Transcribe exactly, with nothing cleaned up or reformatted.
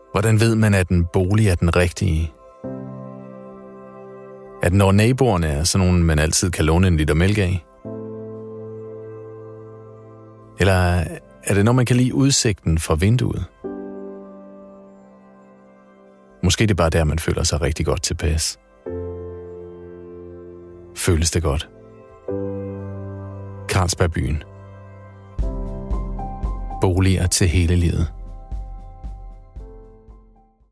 Hvordan ved man, at en bolig er den rigtige? Er den, når naboerne er sådan nogen, man altid kan låne en liter mælk af? Eller er det, når man kan lide udsigten fra vinduet? Måske det er bare der, man føler sig rigtig godt tilpas. Føles det godt? Carlsberg Byen. Boliger til hele livet.